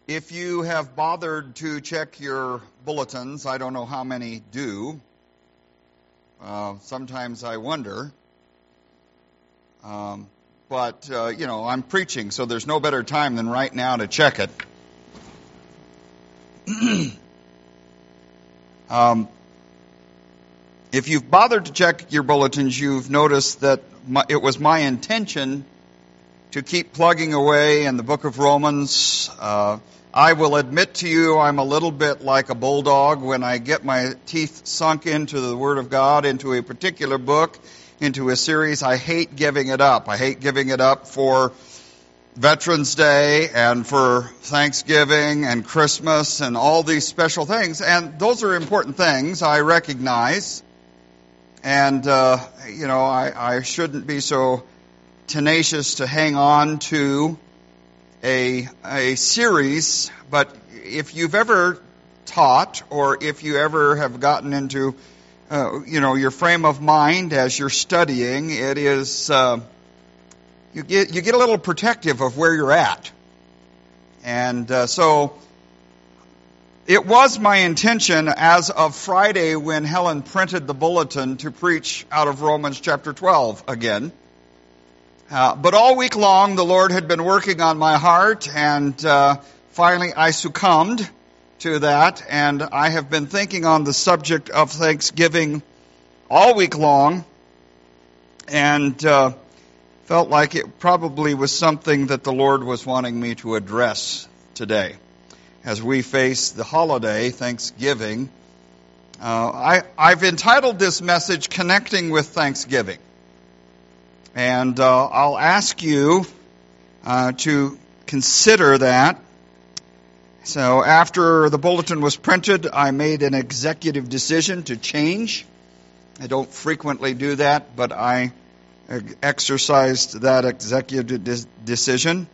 If you have bothered to check your bulletins, I don't know how many do. Sometimes I wonder. But I'm preaching, so there's no better time than right now to check it. If you've bothered to check your bulletins, you've noticed that it was my intention to keep plugging away in the book of Romans. I will admit to you I'm a little bit like a bulldog when I get my teeth sunk into the Word of God, into a particular book, into a series. I hate giving it up. I hate giving it up for Veterans Day and for Thanksgiving and Christmas and all these special things. And those are important things, I recognize. And, I shouldn't be so tenacious to hang on to a series, but if you've ever taught or if you ever have gotten into, your frame of mind as you're studying, it is, you get a little protective of where you're at. And so it was my intention as of Friday when Helen printed the bulletin to preach out of Romans chapter 12 again. But all week long, the Lord had been working on my heart, and finally I succumbed to that, and I have been thinking on the subject of Thanksgiving all week long, and felt like it probably was something that the Lord was wanting me to address today. As we face the holiday, Thanksgiving, I've entitled this message, Connecting with Thanksgiving. And I'll ask you to consider that. So after the bulletin was printed, I made an executive decision to change. I don't frequently do that, but I exercised that executive decision.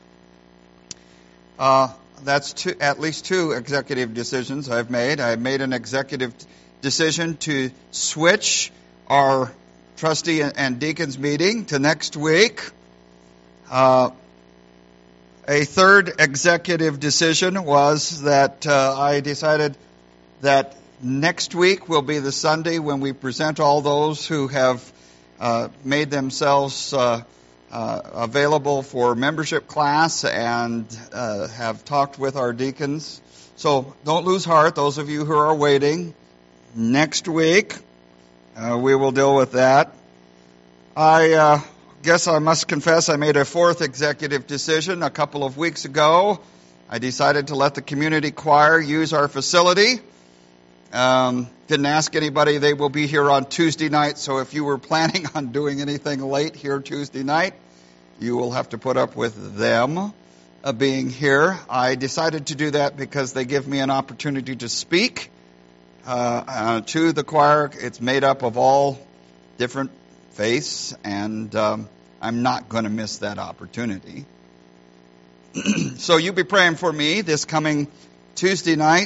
That's at least two executive decisions I've made. I've made an executive decision to switch our trustee and deacons meeting to next week. A third executive decision was that I decided that next week will be the Sunday when we present all those who have made themselves available for membership class and have talked with our deacons. So don't lose heart, those of you who are waiting. Next week, we will deal with that. I guess I must confess I made a fourth executive decision a couple of weeks ago. I decided to let the community choir use our facility. Didn't ask anybody. They will be here on Tuesday night, so if you were planning on doing anything late here Tuesday night, you will have to put up with them being here. I decided to do that because they give me an opportunity to speak to the choir. It's made up of all different faiths, and I'm not going to miss that opportunity. So you be praying for me this coming Tuesday night.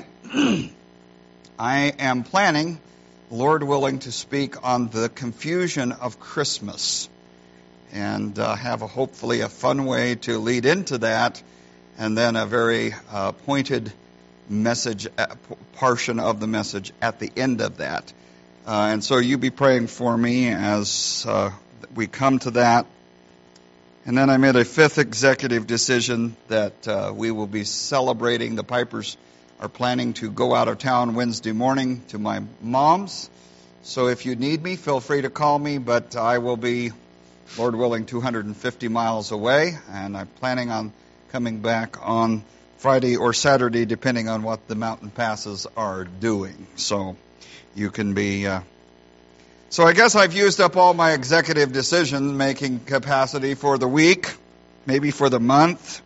I am planning, Lord willing, to speak on the confusion of Christmas and have hopefully a fun way to lead into that, and then a very pointed message, portion of the message at the end of that. And so you be praying for me as we come to that. And then I made a fifth executive decision that we will be celebrating. The Pipers are planning to go out of town Wednesday morning to my mom's. So if you need me, feel free to call me, but I will be, Lord willing, 250 miles away, and I'm planning on coming back on Friday or Saturday, depending on what the mountain passes are doing. So you can be... So I guess I've used up all my executive decision-making capacity for the week, maybe for the month.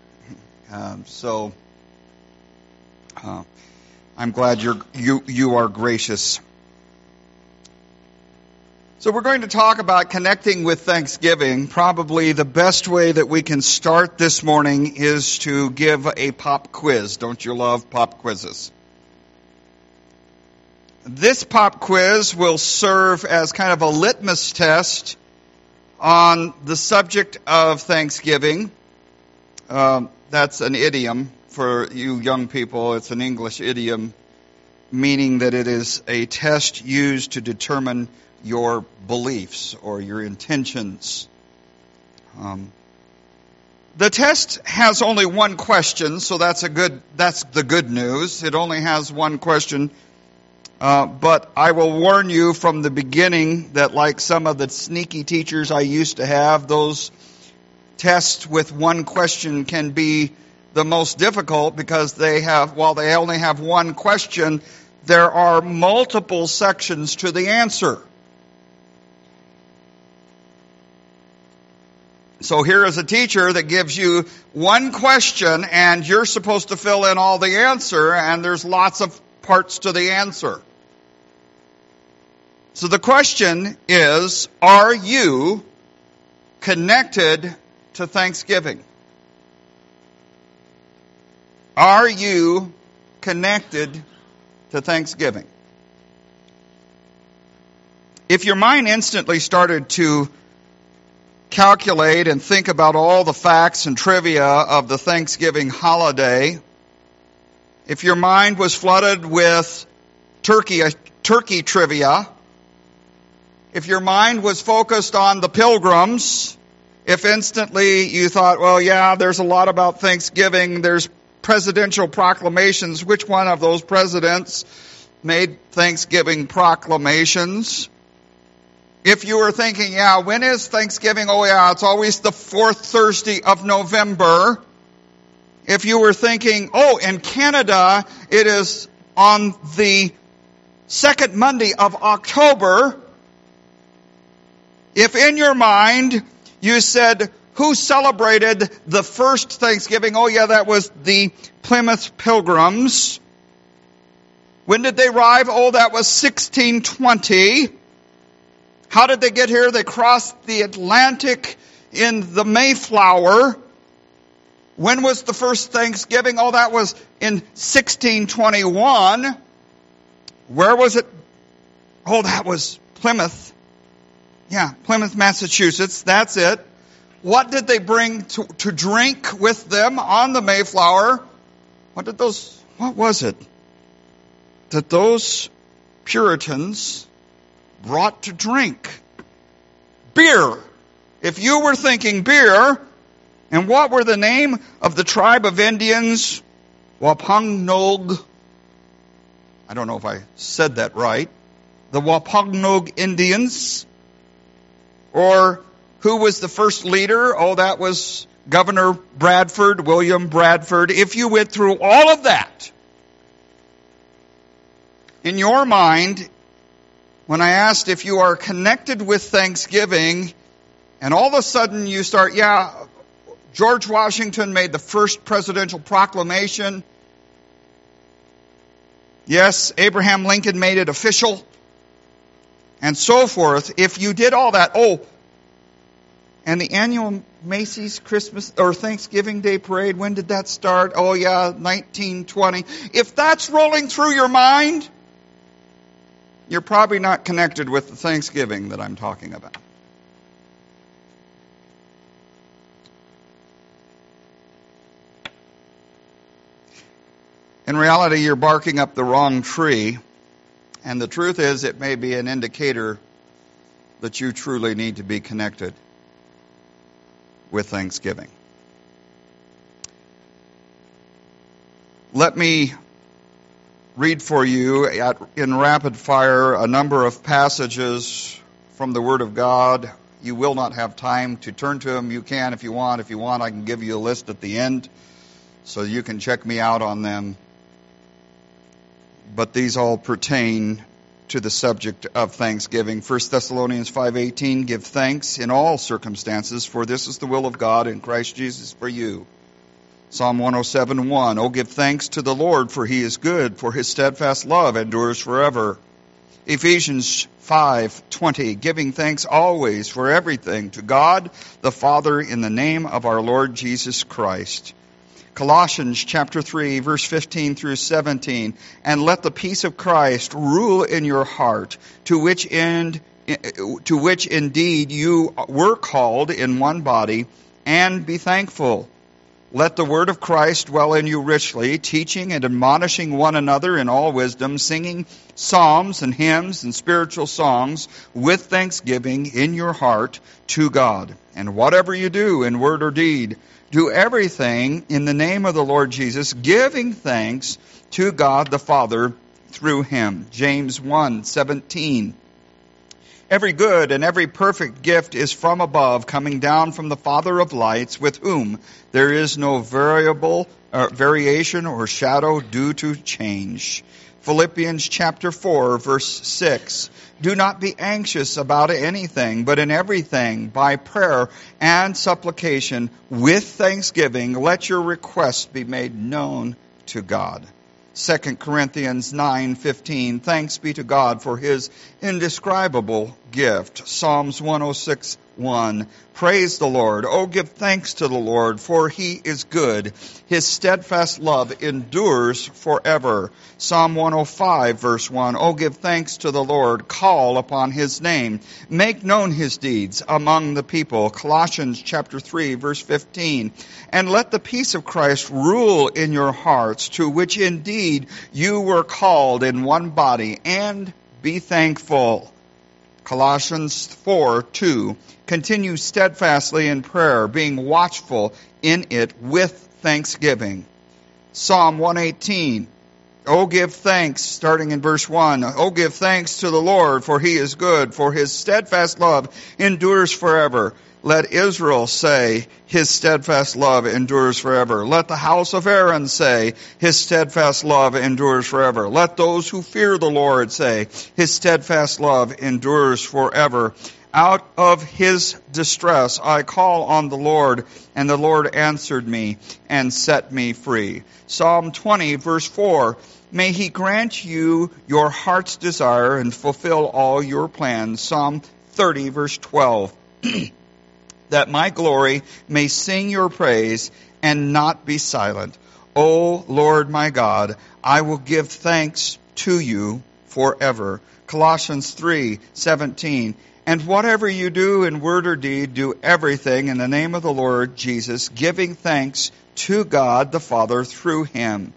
I'm glad you are gracious. So we're going to talk about connecting with Thanksgiving. Probably the best way that we can start this morning is to give a pop quiz. Don't you love pop quizzes? This pop quiz will serve as kind of a litmus test on the subject of Thanksgiving. That's an idiom. for you young people, it's an English idiom meaning that it is a test used to determine your beliefs or your intentions. The test has only one question, so that's the good news. It only has one question. But I will warn you from the beginning that, like some of the sneaky teachers I used to have, those tests with one question can be the most difficult because while they only have one question, there are multiple sections to the answer. So here is a teacher that gives you one question and you're supposed to fill in all the answer, and there's lots of parts to the answer. So the question is, are you connected to Thanksgiving? Are you connected to Thanksgiving? If your mind instantly started to calculate and think about all the facts and trivia of the Thanksgiving holiday, if your mind was flooded with turkey trivia, if your mind was focused on the Pilgrims, if instantly you thought, well, yeah, there's a lot about Thanksgiving, there's presidential proclamations, which one of those presidents made Thanksgiving proclamations? If you were thinking, yeah, when is Thanksgiving? Oh, yeah, it's always the fourth Thursday of November. If you were thinking, oh, in Canada, it is on the second Monday of October. If in your mind you said, who celebrated the first Thanksgiving? Oh, yeah, that was the Plymouth Pilgrims. When did they arrive? Oh, that was 1620. How did they get here? They crossed the Atlantic in the Mayflower. When was the first Thanksgiving? Oh, that was in 1621. Where was it? Oh, that was Plymouth. Yeah, Plymouth, Massachusetts. That's it. What did they bring to drink with them on the Mayflower? What was it that those Puritans brought to drink? Beer. If you were thinking beer, and what were the name of the tribe of Indians? Wampanoag. I don't know if I said that right. The Wampanoag Indians. Or who was the first leader? Oh, that was Governor Bradford, William Bradford. If you went through all of that, in your mind, when I asked if you are connected with Thanksgiving, and all of a sudden you start, yeah, George Washington made the first presidential proclamation. Yes, Abraham Lincoln made it official. And so forth. If you did all that, and the annual Macy's Christmas or Thanksgiving Day Parade, when did that start? Oh yeah, 1920. If that's rolling through your mind, you're probably not connected with the Thanksgiving that I'm talking about. In reality, you're barking up the wrong tree. And the truth is, it may be an indicator that you truly need to be connected with Thanksgiving. Let me read for you in rapid fire a number of passages from the Word of God. You will not have time to turn to them. You can if you want. If you want, I can give you a list at the end so you can check me out on them. But these all pertain to the subject of Thanksgiving. 1 Thessalonians 5:18, give thanks in all circumstances, for this is the will of God in Christ Jesus for you. Psalm 107:1, oh, give thanks to the Lord, for he is good, for his steadfast love endures forever. Ephesians 5:20, giving thanks always for everything to God the Father in the name of our Lord Jesus Christ. Colossians chapter 3, verse 15 through 17, and let the peace of Christ rule in your heart, to which indeed you were called in one body, and be thankful. Let the word of Christ dwell in you richly, teaching and admonishing one another in all wisdom, singing psalms and hymns and spiritual songs with thanksgiving in your heart to God. And whatever you do in word or deed, do everything in the name of the Lord Jesus, giving thanks to God the Father through him. James 1:17. Every good and every perfect gift is from above, coming down from the Father of lights, with whom there is no variation or shadow due to change. Philippians chapter 4, verse 6. Do not be anxious about anything, but in everything, by prayer and supplication, with thanksgiving, let your requests be made known to God. 2 Corinthians 9:15. Thanks be to God for his indescribable gift. Psalms 106:1. Praise the Lord. Oh, give thanks to the Lord, for he is good. His steadfast love endures forever. Psalm 105, verse 1. Oh, give thanks to the Lord. Call upon his name. Make known his deeds among the people. Colossians chapter 3, verse 15. And let the peace of Christ rule in your hearts, to which indeed you were called in one body, and be thankful. Colossians 4:2. Continue steadfastly in prayer, being watchful in it with thanksgiving. Psalm 118. Oh, give thanks, starting in verse 1. Oh, give thanks to the Lord, for he is good, for his steadfast love endures forever. Let Israel say, his steadfast love endures forever. Let the house of Aaron say, his steadfast love endures forever. Let those who fear the Lord say, his steadfast love endures forever. Out of his distress I call on the Lord, and the Lord answered me and set me free. Psalm 20, verse 4. May he grant you your heart's desire and fulfill all your plans. Psalm 30, verse 12. That my glory may sing your praise and not be silent. O Lord my God, I will give thanks to you forever. Colossians 3:17. And whatever you do in word or deed, do everything in the name of the Lord Jesus, giving thanks to God the Father through him.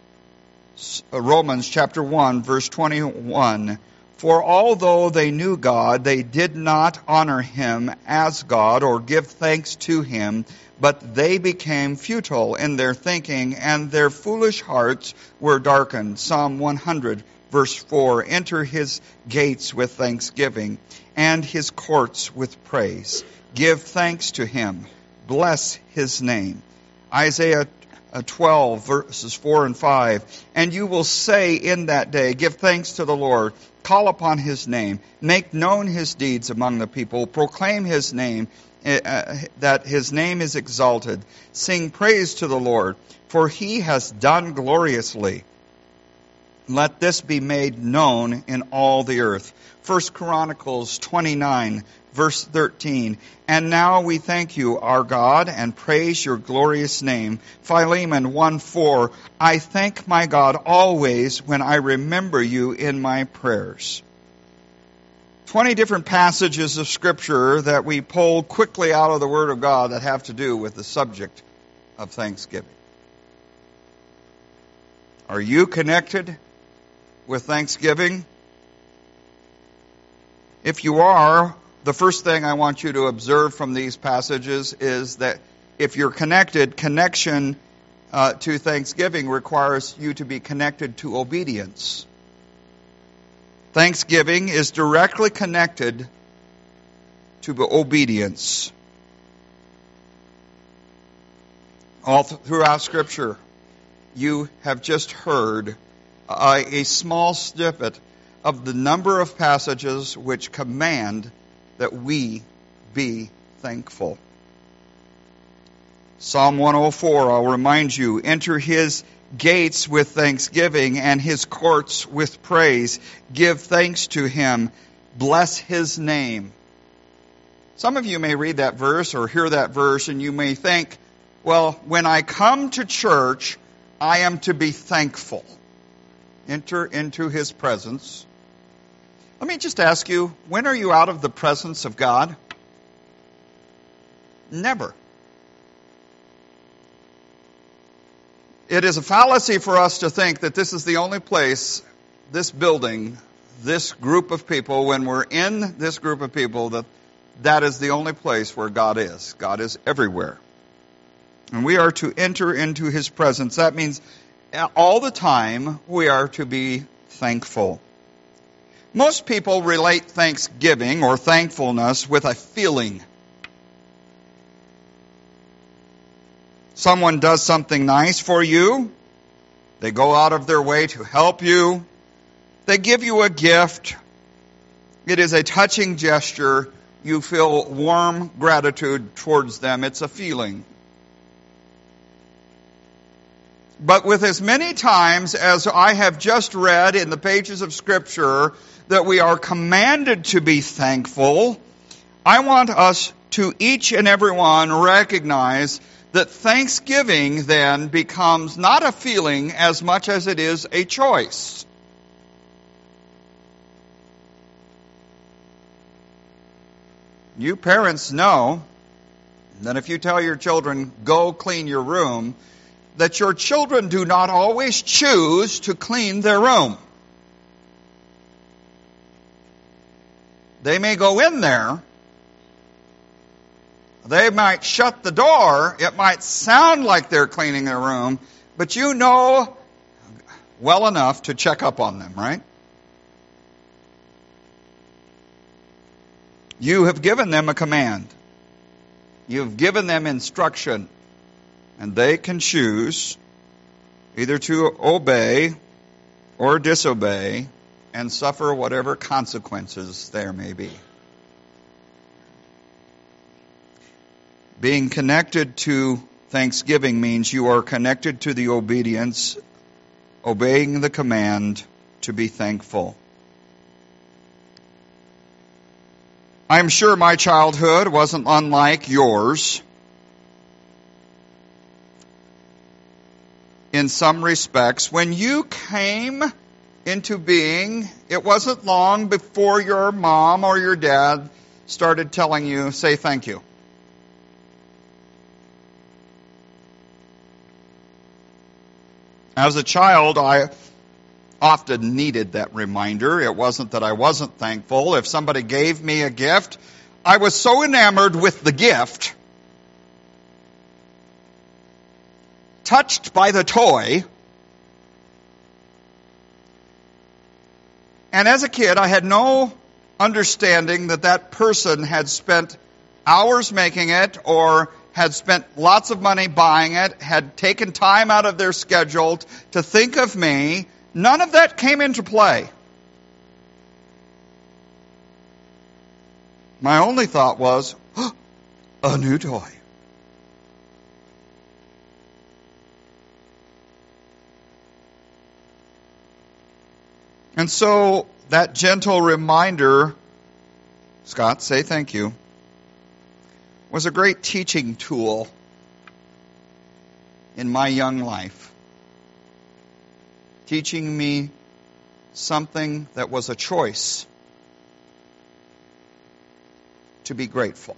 Romans chapter 1, verse 21. For although they knew God, they did not honor him as God or give thanks to him, but they became futile in their thinking, and their foolish hearts were darkened. Psalm 100, verse 4. Enter his gates with thanksgiving, and his courts with praise. Give thanks to him. Bless his name. Isaiah 12, verses 4 and 5. And you will say in that day, give thanks to the Lord. Call upon his name. Make known his deeds among the people. Proclaim his name, that his name is exalted. Sing praise to the Lord, for he has done gloriously. Let this be made known in all the earth. 1 Chronicles 29, verse 13. And now we thank you, our God, and praise your glorious name. Philemon 1:4. I thank my God always when I remember you in my prayers. 20 different passages of Scripture that we pulled quickly out of the Word of God that have to do with the subject of thanksgiving. Are you connected with thanksgiving? If you are, the first thing I want you to observe from these passages is that if you're connected, connection to thanksgiving requires you to be connected to obedience. Thanksgiving is directly connected to obedience. All throughout Scripture, you have just heard a small snippet of the number of passages which command that we be thankful. Psalm 104, I'll remind you, enter his gates with thanksgiving and his courts with praise. Give thanks to him. Bless his name. Some of you may read that verse or hear that verse and you may think, well, when I come to church, I am to be thankful. Enter into his presence. Let me just ask you, when are you out of the presence of God? Never. It is a fallacy for us to think that this is the only place, this building, this group of people, when we're in this group of people, that is the only place where God is. God is everywhere. And we are to enter into His presence. That means all the time we are to be thankful. Most people relate thanksgiving or thankfulness with a feeling. Someone does something nice for you. They go out of their way to help you. They give you a gift. It is a touching gesture. You feel warm gratitude towards them. It's a feeling. But with as many times as I have just read in the pages of Scripture that we are commanded to be thankful, I want us to each and every one recognize that thanksgiving then becomes not a feeling as much as it is a choice. You parents know that if you tell your children, go clean your room, that your children do not always choose to clean their room. They may go in there. They might shut the door. It might sound like they're cleaning their room, but you know well enough to check up on them, right? You have given them a command. You've given them instruction, and they can choose either to obey or disobey and suffer whatever consequences there may be. Being connected to thanksgiving means you are connected to the obedience, obeying the command to be thankful. I'm sure my childhood wasn't unlike yours. In some respects, when you came into being, it wasn't long before your mom or your dad started telling you, say thank you. As a child, I often needed that reminder. It wasn't that I wasn't thankful. If somebody gave me a gift, I was so enamored with the gift, touched by the toy, and as a kid, I had no understanding that that person had spent hours making it or had spent lots of money buying it, had taken time out of their schedule to think of me. None of that came into play. My only thought was, a new toy. And so that gentle reminder, Scott, say thank you, was a great teaching tool in my young life. Teaching me something that was a choice to be grateful.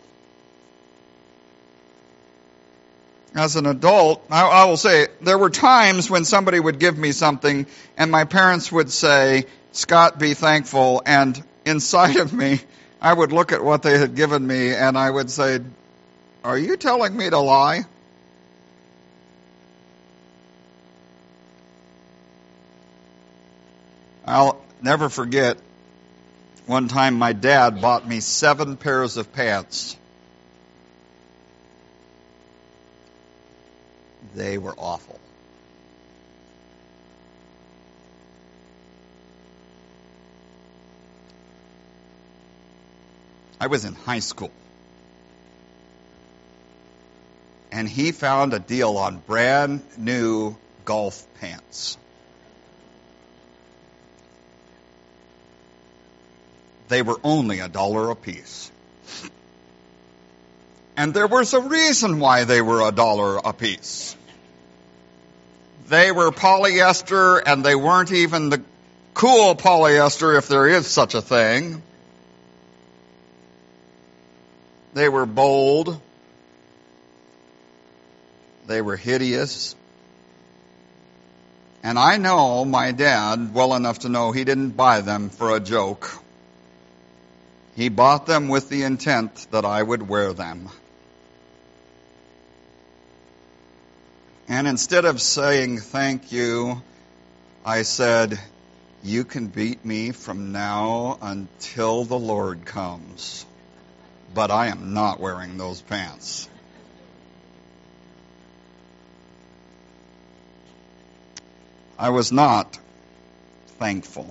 As an adult, I will say, there were times when somebody would give me something and my parents would say, Scott, be thankful. And inside of me, I would look at what they had given me and I would say, are you telling me to lie? I'll never forget one time my dad bought me 7 pairs of pants. They were awful. I was in high school. And he found a deal on brand new golf pants. They were only $1 a piece. And there was a reason why they were $1 a piece. They were polyester, and they weren't even the cool polyester, if there is such a thing. They were bold. They were hideous. And I know my dad well enough to know he didn't buy them for a joke. He bought them with the intent that I would wear them. And instead of saying thank you, I said, you can beat me from now until the Lord comes. But I am not wearing those pants. I was not thankful.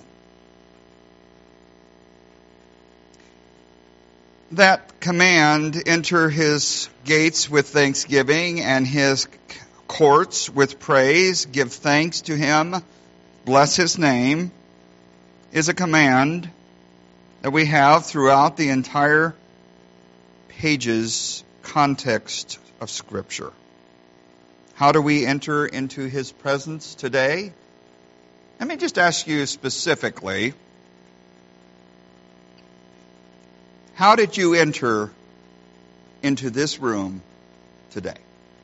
That command, enter his gates with thanksgiving and his courts with praise, give thanks to him, bless his name, is a command that we have throughout the entire pages context of Scripture. How do we enter into his presence today? Let me just ask you specifically, how did you enter into this room today?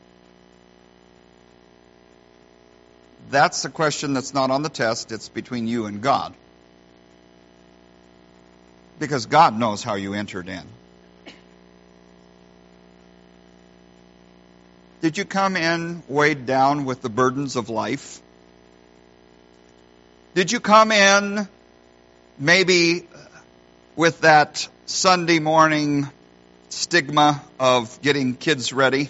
That's the question that's not on the test. It's between you and God. Because God knows how you entered in. Did you come in weighed down with the burdens of life? Did you come in maybe with that Sunday morning stigma of getting kids ready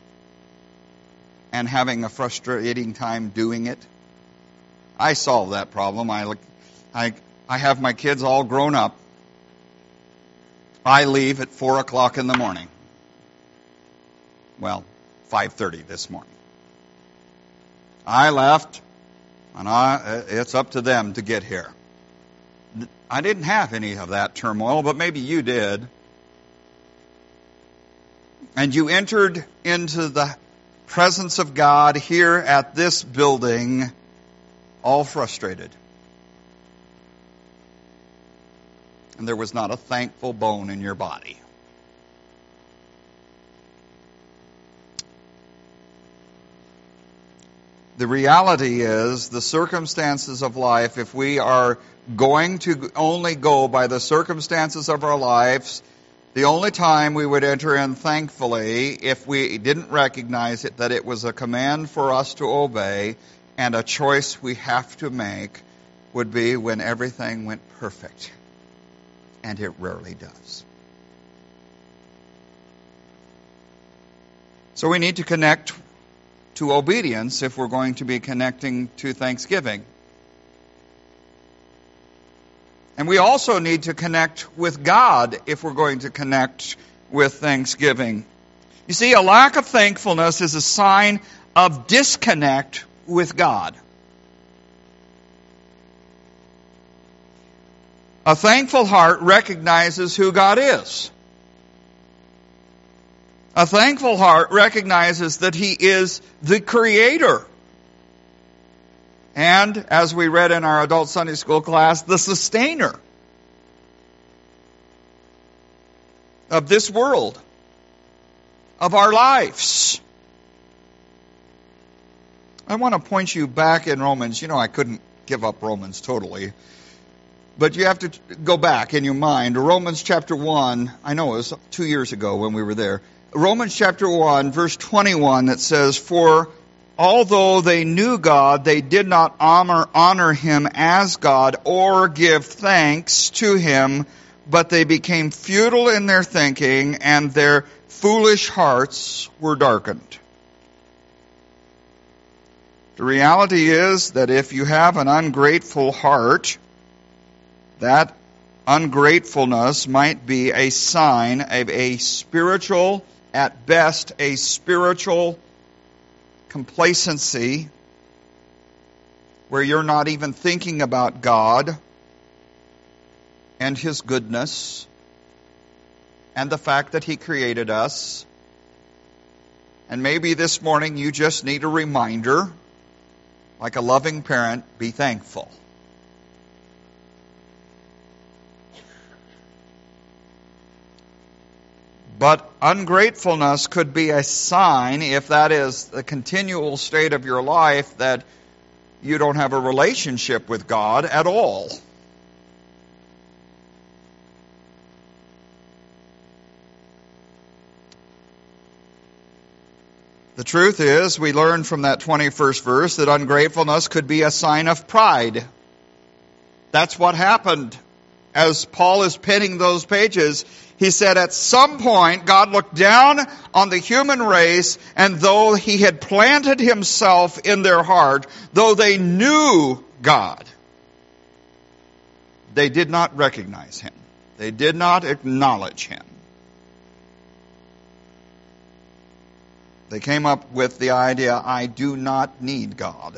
and having a frustrating time doing it? I solved that problem. I have my kids all grown up. I leave at 4 o'clock in the morning. Well, 5:30 this morning. I left, and it's up to them to get here. I didn't have any of that turmoil, but maybe you did. And you entered into the presence of God here at this building, all frustrated. And there was not a thankful bone in your body. The reality is, the circumstances of life, if we are going to only go by the circumstances of our lives, the only time we would enter in thankfully, if we didn't recognize it, that it was a command for us to obey and a choice we have to make, would be when everything went perfect. And it rarely does. So we need to connect to obedience if we're going to be connecting to thanksgiving. And we also need to connect with God if we're going to connect with thanksgiving. You see, a lack of thankfulness is a sign of disconnect with God. A thankful heart recognizes who God is. A thankful heart recognizes that He is the Creator. And, as we read in our adult Sunday school class, the Sustainer of this world, of our lives. I want to point you back in Romans. You know, I couldn't give up Romans totally. But you have to go back in your mind to Romans chapter 1. I know it was 2 years ago when we were there. Romans chapter 1, verse 21, that says, "For although they knew God, they did not honor Him as God or give thanks to Him, but they became futile in their thinking, and their foolish hearts were darkened." The reality is that if you have an ungrateful heart, that ungratefulness might be a sign of a spiritual, at best, a spiritual complacency where you're not even thinking about God and His goodness and the fact that He created us. And maybe this morning you just need a reminder, like a loving parent, be thankful. But ungratefulness could be a sign, if that is the continual state of your life, that you don't have a relationship with God at all. The truth is, we learn from that 21st verse that ungratefulness could be a sign of pride. That's what happened. As Paul is penning those pages, he said at some point God looked down on the human race, and though he had planted himself in their heart, though they knew God, they did not recognize him. They did not acknowledge him. They came up with the idea, I do not need God.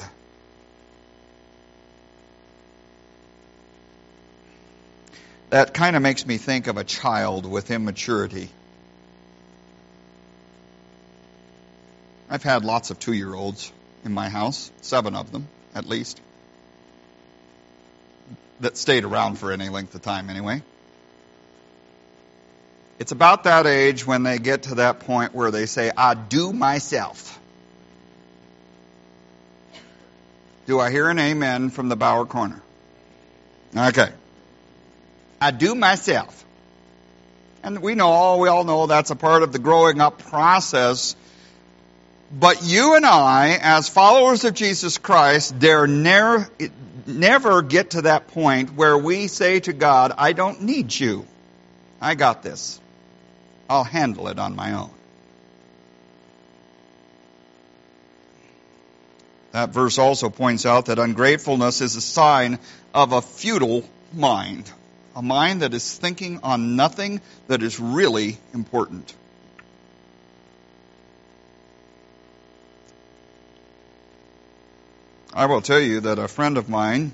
That kind of makes me think of a child with immaturity. I've had lots of 2-year-olds in my house, 7 of them at least, that stayed around for any length of time anyway. It's about that age when they get to that point where they say, I do myself. Do I hear an amen from the Bauer corner? Okay. I do myself. And we all know that's a part of the growing up process. But you and I, as followers of Jesus Christ, dare never get to that point where we say to God, I don't need you. I got this. I'll handle it on my own. That verse also points out that ungratefulness is a sign of a futile mind. A mind that is thinking on nothing that is really important. I will tell you that a friend of mine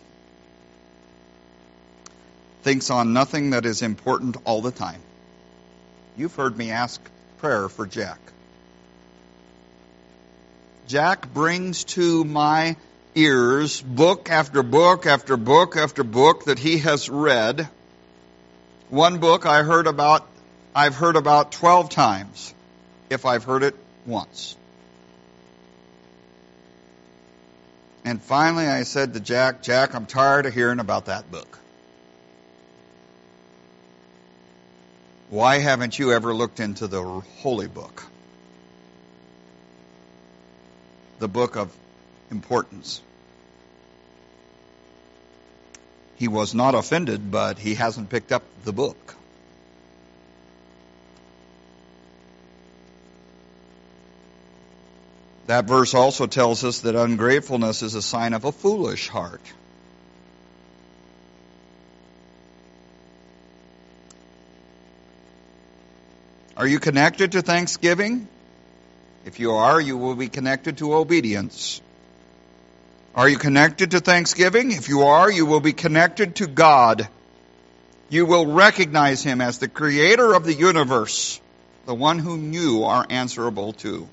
thinks on nothing that is important all the time. You've heard me ask prayer for Jack. Jack brings to my ears book after book after book after book that he has read. One book I've heard about 12 times, if I've heard it once. And finally I said to Jack, I'm tired of hearing about that book. Why haven't you ever looked into the Holy Book? The book of importance. He was not offended, but he hasn't picked up the book. That verse also tells us that ungratefulness is a sign of a foolish heart. Are you connected to thanksgiving? If you are, you will be connected to obedience. Are you connected to thanksgiving? If you are, you will be connected to God. You will recognize Him as the creator of the universe, the one whom you are answerable to.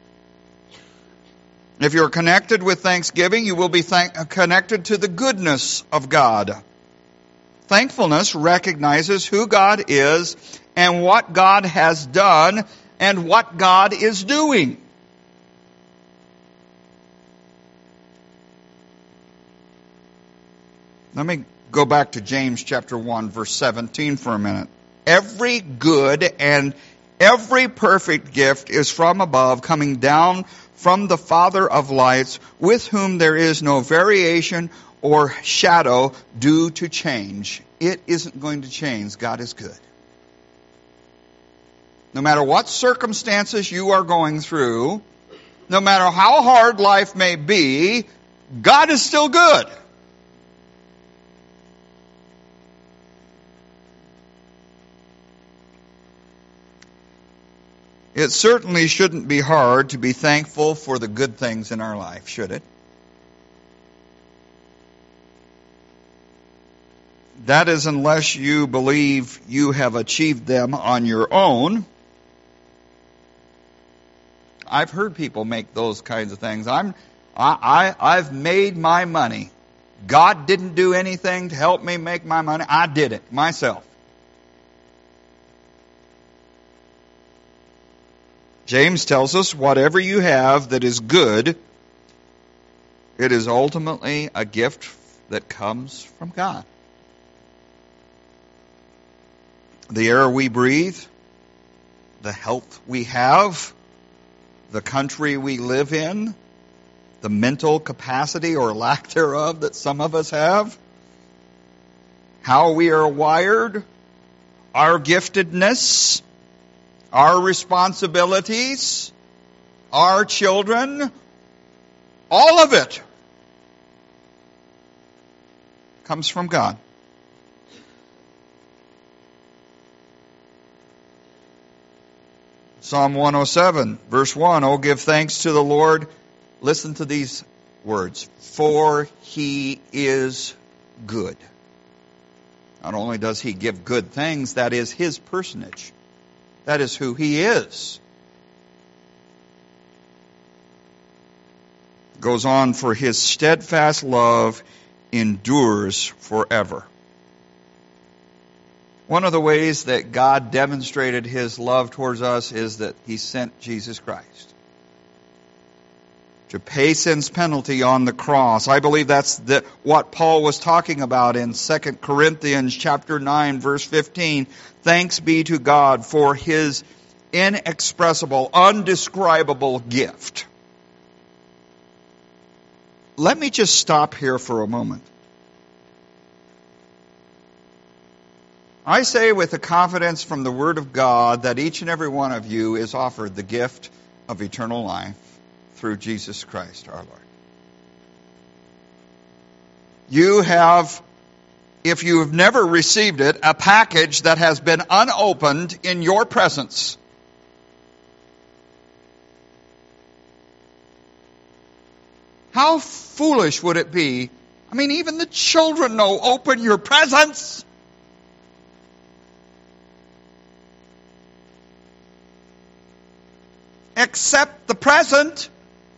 If you're connected with thanksgiving, you will be connected to the goodness of God. Thankfulness recognizes who God is and what God has done and what God is doing. Let me go back to James chapter 1, verse 17 for a minute. Every good and every perfect gift is from above, coming down from the Father of lights, with whom there is no variation or shadow due to change. It isn't going to change. God is good. No matter what circumstances you are going through, no matter how hard life may be, God is still good. It certainly shouldn't be hard to be thankful for the good things in our life, should it? That is, unless you believe you have achieved them on your own. I've heard people make those kinds of things. I've made my money. God didn't do anything to help me make my money. I did it myself. James tells us, whatever you have that is good It is ultimately a gift that comes from God. The air we breathe, the health we have, the country we live in, the mental capacity or lack thereof that some of us have, how we are wired, our giftedness, our responsibilities, our children, all of it comes from God. Psalm 107, verse 1, "Oh, give thanks to the Lord." Listen to these words. "For He is good." Not only does He give good things, that is His personage. That is who He is. Goes on, "For His steadfast love endures forever." One of the ways that God demonstrated His love towards us is that He sent Jesus Christ to pay sin's penalty on the cross. I believe that's what Paul was talking about in 2 Corinthians chapter 9, verse 15. "Thanks be to God for His inexpressible, undescribable gift." Let me just stop here for a moment. I say with the confidence from the Word of God that each and every one of you is offered the gift of eternal life through Jesus Christ our Lord. You have, if you have never received it, a package that has been unopened in your presence. How foolish would it be? I mean, even the children know, open your presents. Accept the present.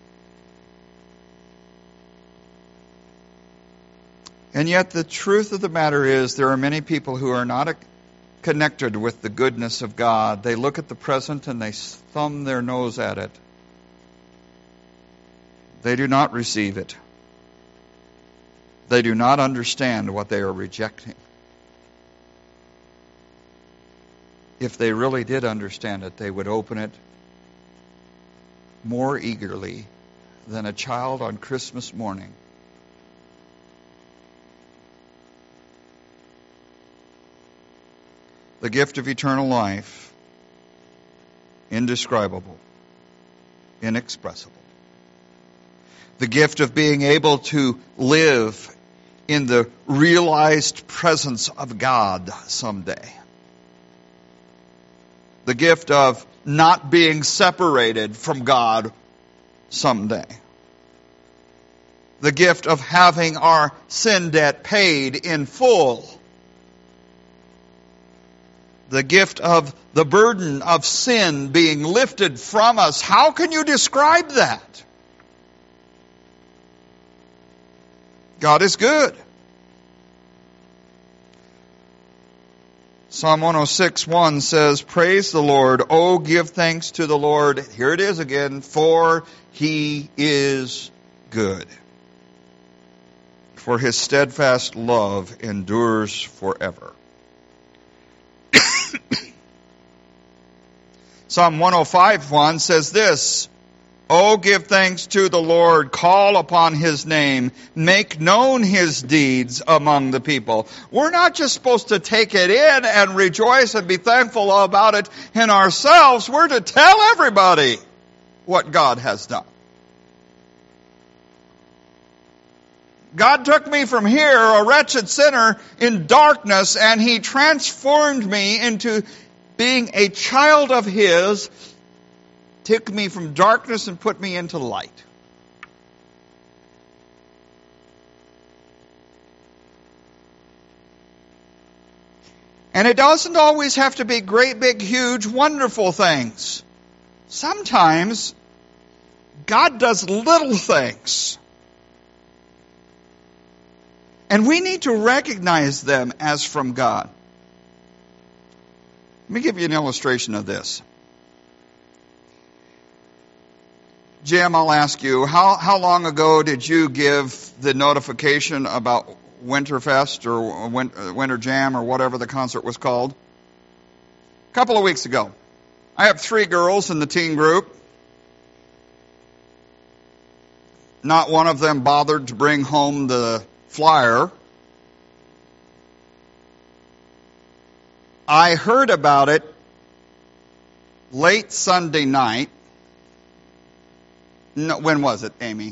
And yet the truth of the matter is there are many people who are not connected with the goodness of God. They look at the present and they thumb their nose at it. They do not receive it. They do not understand what they are rejecting. If they really did understand it, they would open it more eagerly than a child on Christmas morning. The gift of eternal life, indescribable, inexpressible. The gift of being able to live in the realized presence of God someday. The gift of not being separated from God someday. The gift of having our sin debt paid in full. The gift of the burden of sin being lifted from us. How can you describe that? God is good. Psalm 106:1 says, "Praise the Lord, oh give thanks to the Lord." Here it is again, "for He is good. For His steadfast love endures forever." Psalm 105:1 says this, "Oh, give thanks to the Lord, call upon His name, make known His deeds among the people." We're not just supposed to take it in and rejoice and be thankful about it in ourselves. We're to tell everybody what God has done. God took me from here, a wretched sinner in darkness, and He transformed me into being a child of His, took me from darkness and put me into light. And it doesn't always have to be great, big, huge, wonderful things. Sometimes God does little things. And we need to recognize them as from God. Let me give you an illustration of this. Jim, I'll ask you, how long ago did you give the notification about Winterfest or Winter Jam or whatever the concert was called? A couple of weeks ago. I have 3 girls in the teen group. Not one of them bothered to bring home the flyer. I heard about it late Sunday night. No, when was it, Amy?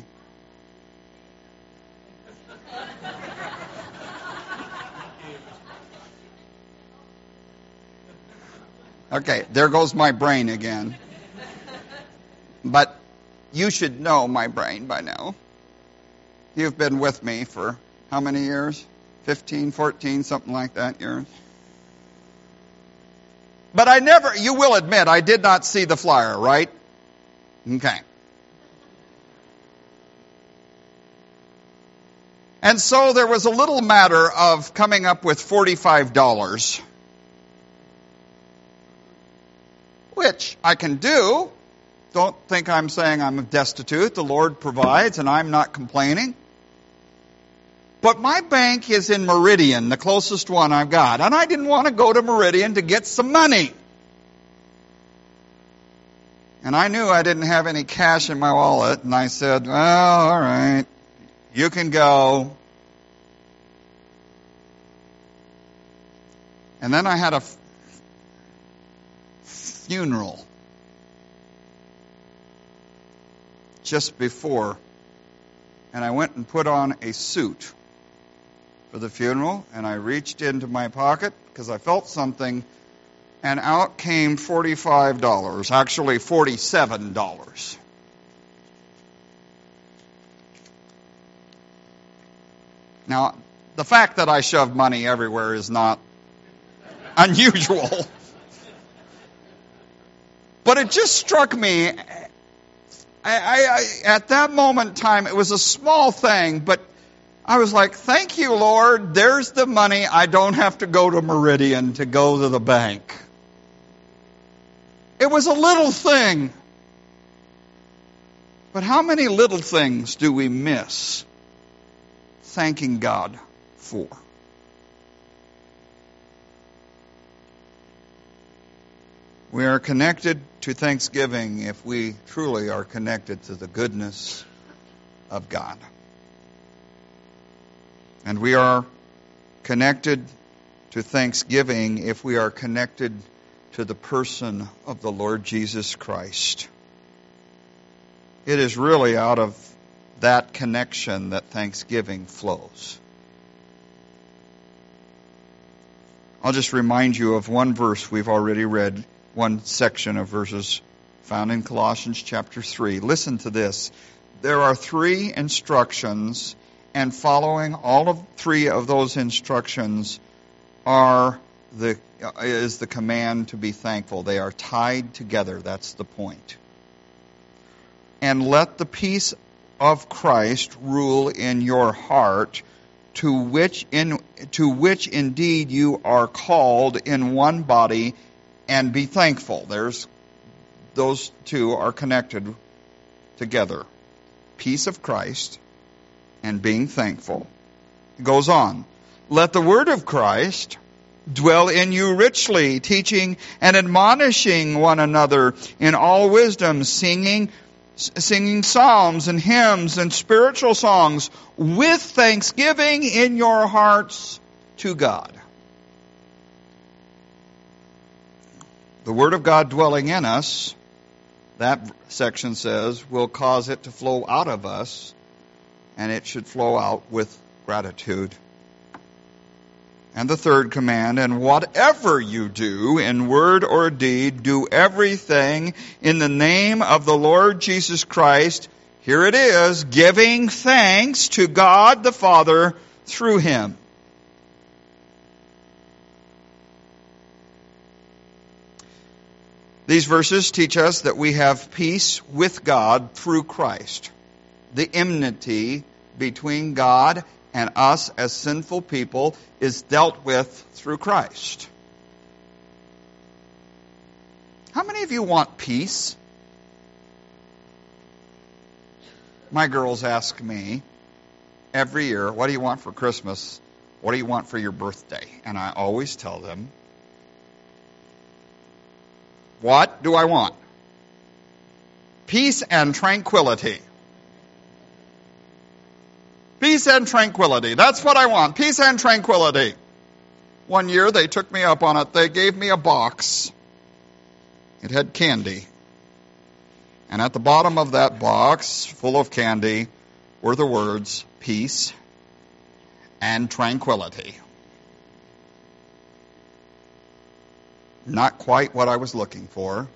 Okay, there goes my brain again. But you should know my brain by now. You've been with me for how many years? 15, 14, something like that years. But you will admit, I did not see the flyer, right? Okay. And so there was a little matter of coming up with $45, which I can do. Don't think I'm saying I'm destitute. The Lord provides, and I'm not complaining. But my bank is in Meridian, the closest one I've got. And I didn't want to go to Meridian to get some money. And I knew I didn't have any cash in my wallet. And I said, well, all right, you can go. And then I had a funeral just before. And I went and put on a suit for the funeral, and I reached into my pocket because I felt something, and out came $45, actually $47. Now, the fact that I shove money everywhere is not unusual. But it just struck me, at that moment in time, it was a small thing, but I was like, thank you, Lord, there's the money. I don't have to go to Meridian to go to the bank. It was a little thing. But how many little things do we miss thanking God for? We are connected to Thanksgiving if we truly are connected to the goodness of God. And we are connected to Thanksgiving if we are connected to the person of the Lord Jesus Christ. It is really out of that connection that Thanksgiving flows. I'll just remind you of one verse we've already read, one section of verses found in Colossians chapter 3. Listen to this. There are 3 instructions, and following all of 3 of those instructions is the command to be thankful. They are tied together. That's the point. And let the peace of Christ rule in your heart, to which indeed you are called in one body, and be thankful. Those 2 are connected together. Peace of Christ and being thankful. It goes on. Let the word of Christ dwell in you richly, teaching and admonishing one another in all wisdom, singing psalms and hymns and spiritual songs with thanksgiving in your hearts to God. The Word of God dwelling in us, that section says, will cause it to flow out of us, and it should flow out with gratitude. And the 3rd command, and whatever you do in word or deed, do everything in the name of the Lord Jesus Christ. Here it is, giving thanks to God the Father through Him. These verses teach us that we have peace with God through Christ. The enmity between God and us as sinful people is dealt with through Christ. How many of you want peace? My girls ask me every year, what do you want for Christmas? What do you want for your birthday? And I always tell them, what do I want? Peace and tranquility. Peace and tranquility. That's what I want. Peace and tranquility. One year they took me up on it. They gave me a box. It had candy. And at the bottom of that box, full of candy, were the words, peace and tranquility. Not quite what I was looking for.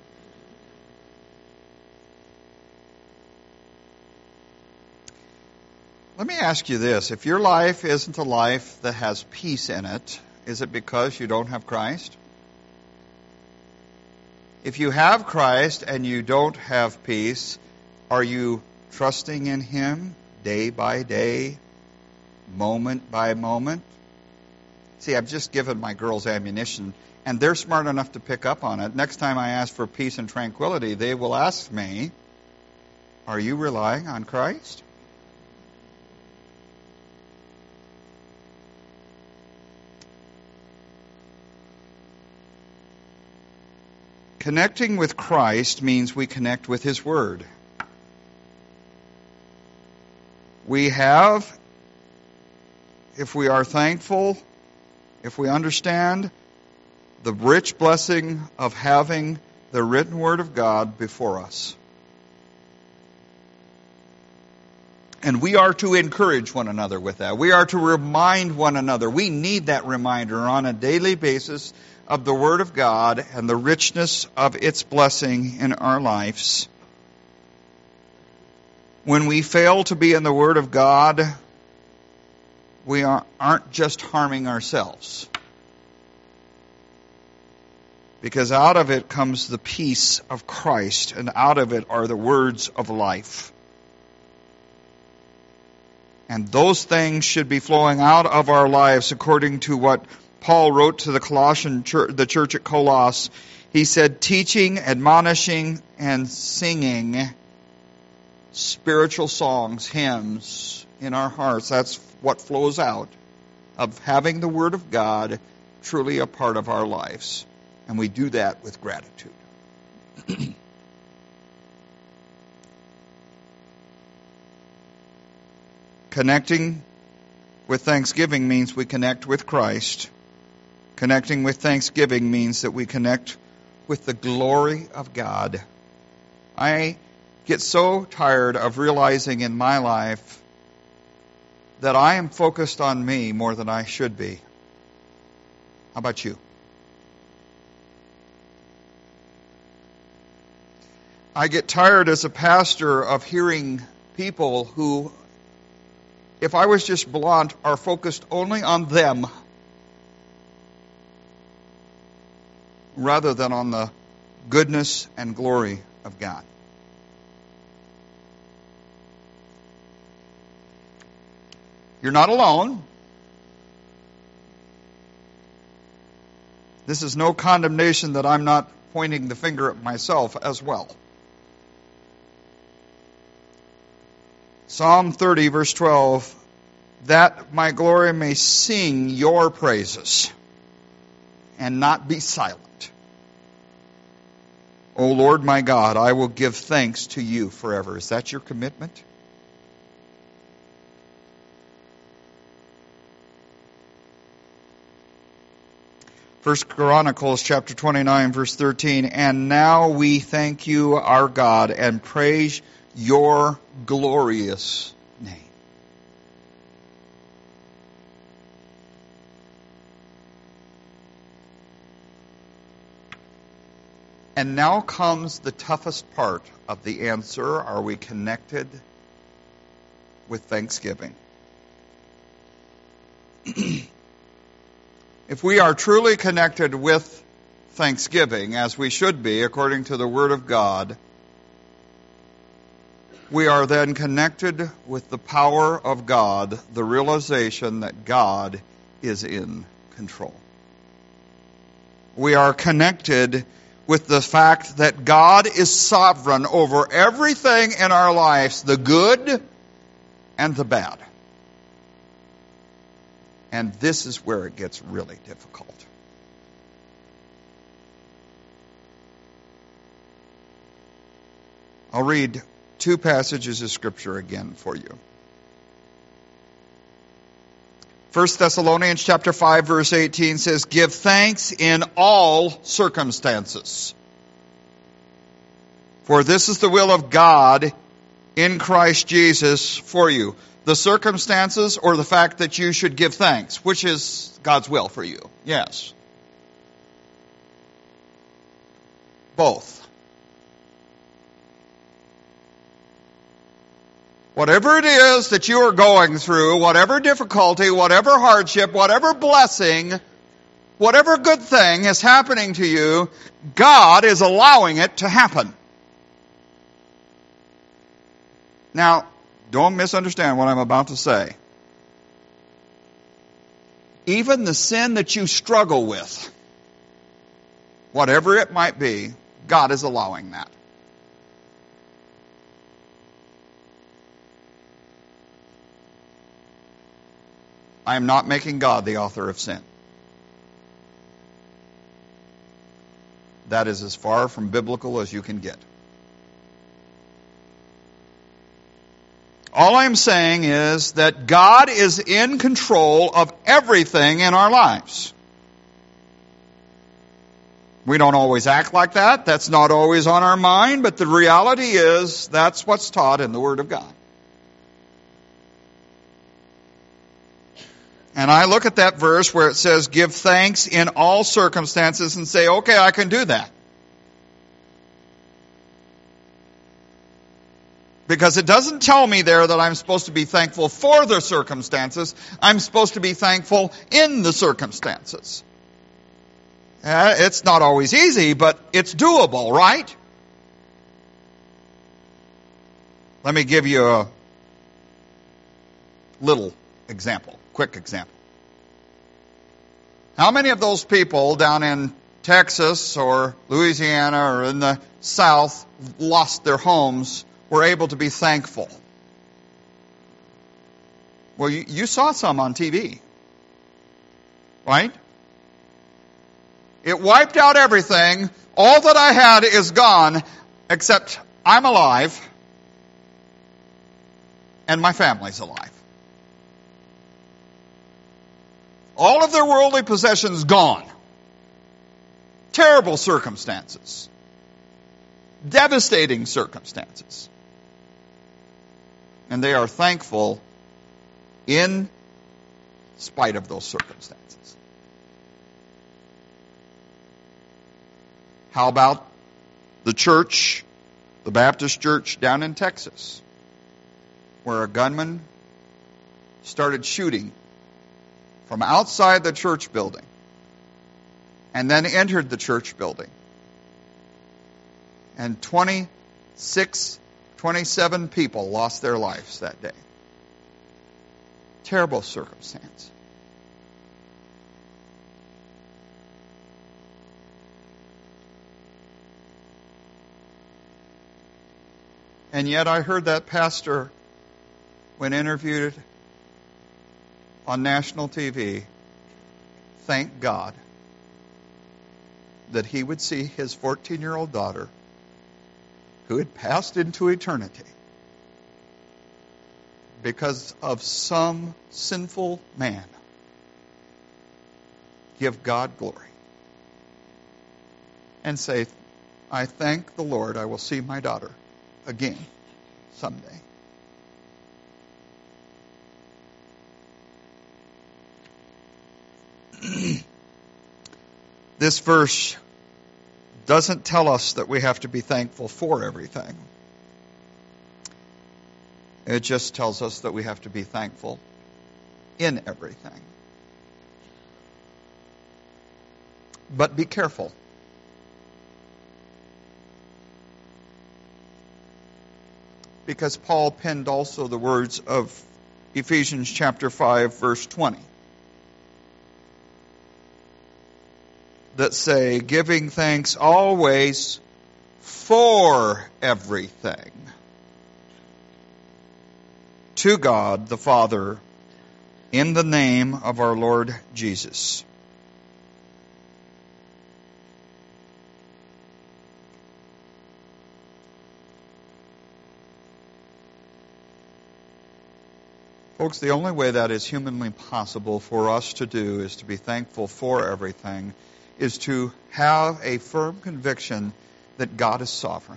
Let me ask you this. If your life isn't a life that has peace in it, is it because you don't have Christ? If you have Christ and you don't have peace, are you trusting in Him day by day, moment by moment? See, I've just given my girls ammunition, and they're smart enough to pick up on it. Next time I ask for peace and tranquility, they will ask me, are you relying on Christ? Connecting with Christ means we connect with His Word. We have, if we are thankful, if we understand the rich blessing of having the written Word of God before us. And we are to encourage one another with that. We are to remind one another. We need that reminder on a daily basis of the Word of God and the richness of its blessing in our lives. When we fail to be in the Word of God, we aren't just harming ourselves. Because out of it comes the peace of Christ, and out of it are the words of life. And those things should be flowing out of our lives according to what Paul wrote to the Colossian church, the church at Colossus. He said, teaching, admonishing, and singing spiritual songs, hymns in our hearts. That's what flows out of having the Word of God truly a part of our lives. And we do that with gratitude. Connecting with thanksgiving means we connect with Christ. Connecting with thanksgiving means that we connect with the glory of God. I get so tired of realizing in my life that I am focused on me more than I should be. How about you? I get tired as a pastor of hearing people who, if I was just blunt, are focused only on them rather than on the goodness and glory of God. You're not alone. This is no condemnation that I'm not pointing the finger at myself as well. Psalm 30, verse 12, that my glory may sing your praises and not be silent. O Lord my God, I will give thanks to you forever. Is that your commitment? First Chronicles chapter 29, verse 13, and now we thank you, our God, and praise your glorious name. And now comes the toughest part of the answer. Are we connected with thanksgiving? If we are truly connected with thanksgiving, as we should be according to the Word of God, we are then connected with the power of God, the realization that God is in control. We are connected with the fact that God is sovereign over everything in our lives, the good and the bad. And this is where it gets really difficult. I'll read two passages of Scripture again for you. 1 Thessalonians chapter 5, verse 18 says, "Give thanks in all circumstances, for this is the will of God in Christ Jesus for you." The circumstances or the fact that you should give thanks, which is God's will for you? Yes. Both. Whatever it is that you are going through, whatever difficulty, whatever hardship, whatever blessing, whatever good thing is happening to you, God is allowing it to happen. Now, don't misunderstand what I'm about to say. Even the sin that you struggle with, whatever it might be, God is allowing that. I am not making God the author of sin. That is as far from biblical as you can get. All I'm saying is that God is in control of everything in our lives. We don't always act like that. That's not always on our mind, but the reality is that's what's taught in the Word of God. And I look at that verse where it says, "Give thanks in all circumstances," and say, okay, I can do that. Because it doesn't tell me there that I'm supposed to be thankful for the circumstances. I'm supposed to be thankful in the circumstances. It's not always easy, but it's doable, right? Let me give you a little example, quick example. How many of those people down in Texas or Louisiana or in the South lost their homes were able to be thankful? Well, you saw some on TV, right? It wiped out everything. All that I had is gone, except I'm alive and my family's alive. All of their worldly possessions gone. Terrible circumstances. Devastating circumstances. And they are thankful in spite of those circumstances. How about the church, the Baptist church down in Texas, where a gunman started shooting from outside the church building and then entered the church building. And 27 people lost their lives that day. Terrible circumstance. And yet I heard that pastor, when interviewed on national TV, thank God that he would see his 14-year-old daughter, who had passed into eternity because of some sinful man, give God glory and say, I thank the Lord I will see my daughter again someday. This verse doesn't tell us that we have to be thankful for everything. It just tells us that we have to be thankful in everything. But be careful. Because Paul penned also the words of Ephesians chapter 5, verse 20. that say, giving thanks always for everything to God the Father in the name of our Lord Jesus. Folks, the only way that is humanly possible for us to do is to be thankful for everything, is to have a firm conviction that God is sovereign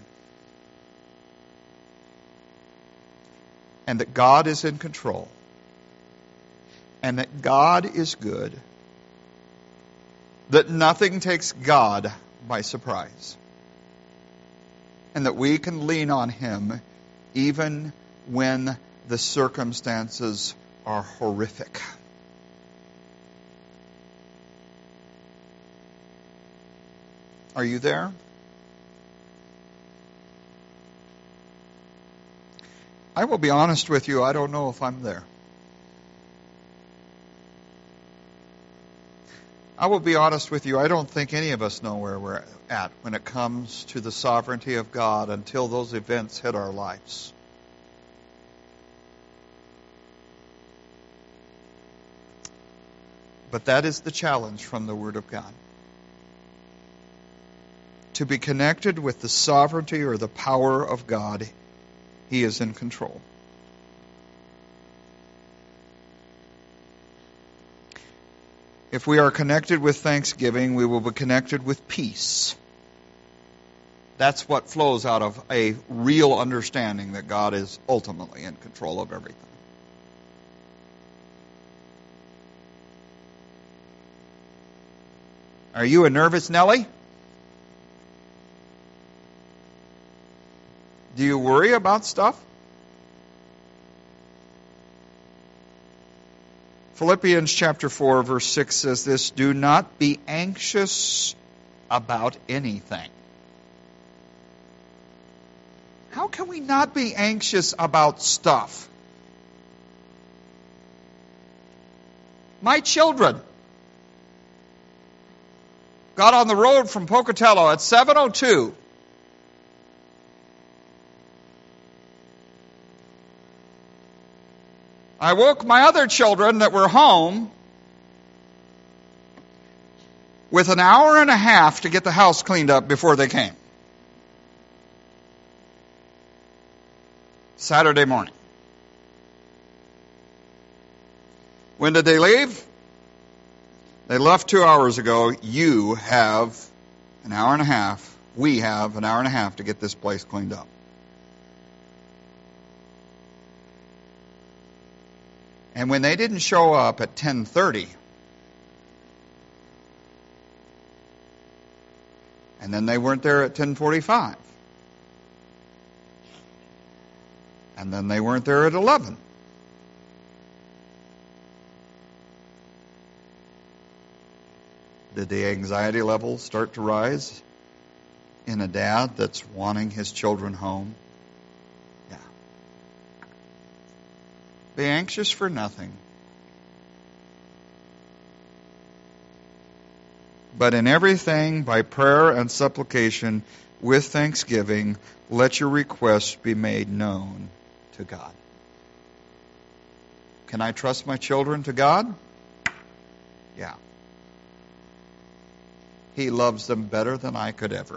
and that God is in control and that God is good, that nothing takes God by surprise, and that we can lean on Him even when the circumstances are horrific. Are you there? I will be honest with you, I don't know if I'm there. I will be honest with you, I don't think any of us know where we're at when it comes to the sovereignty of God until those events hit our lives. But that is the challenge from the Word of God. To be connected with the sovereignty or the power of God, He is in control. If we are connected with thanksgiving, we will be connected with peace. That's what flows out of a real understanding that God is ultimately in control of everything. Are you a nervous Nellie? Do you worry about stuff? Philippians chapter 4, verse 6 says this, do not be anxious about anything. How can we not be anxious about stuff? My children got on the road from Pocatello at 7:02. I woke my other children that were home with an hour and a half to get the house cleaned up before they came. Saturday morning. When did they leave? They left 2 hours ago. You have an hour and a half. We have an hour and a half to get this place cleaned up. And when they didn't show up at 10:30, and then they weren't there at 10:45, and then they weren't there at 11, did the anxiety level start to rise in a dad that's wanting his children home? Yeah. Be anxious for nothing, but in everything by prayer and supplication with thanksgiving, let your requests be made known to God. Can I trust my children to God? Yeah. He loves them better than I could ever.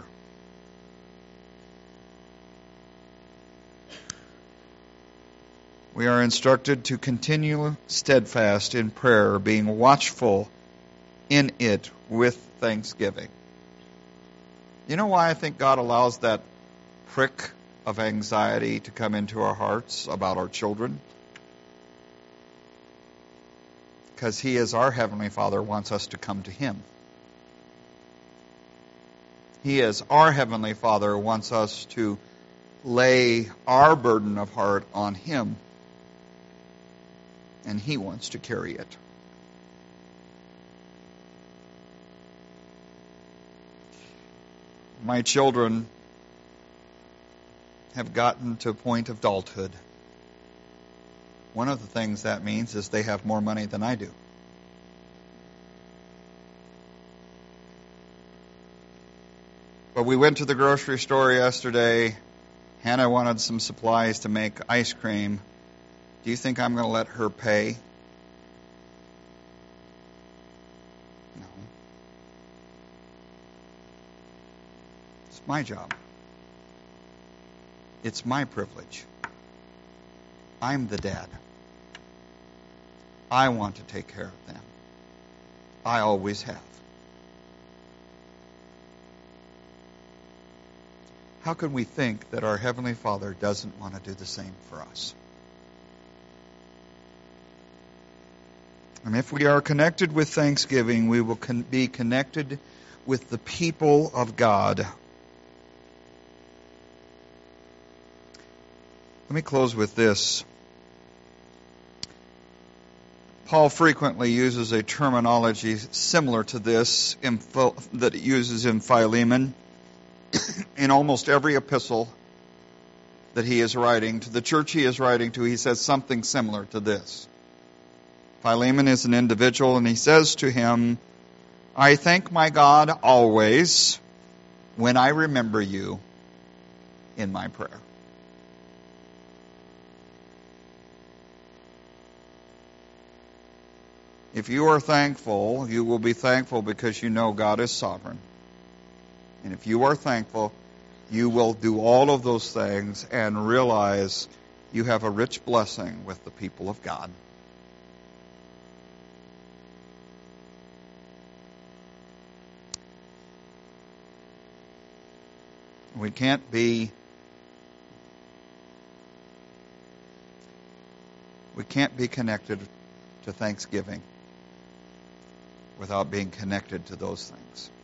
We are instructed to continue steadfast in prayer, being watchful in it with thanksgiving. You know why I think God allows that prick of anxiety to come into our hearts about our children? Because He, as our Heavenly Father, wants us to come to Him. He, as our Heavenly Father, wants us to lay our burden of heart on Him. And He wants to carry it. My children have gotten to a point of adulthood. One of the things that means is they have more money than I do. But we went to the grocery store yesterday. Hannah wanted some supplies to make ice cream. Do you think I'm going to let her pay? No. It's my job. It's my privilege. I'm the dad. I want to take care of them. I always have. How can we think that our Heavenly Father doesn't want to do the same for us? And if we are connected with thanksgiving, we will be connected with the people of God. Let me close with this. Paul frequently uses a terminology similar to this that he uses in Philemon. In almost every epistle that he is writing, to the church he is writing to, he says something similar to this. Philemon is an individual, and he says to him, I thank my God always when I remember you in my prayer. If you are thankful, you will be thankful because you know God is sovereign. And if you are thankful, you will do all of those things and realize you have a rich blessing with the people of God. We can't be connected to Thanksgiving without being connected to those things.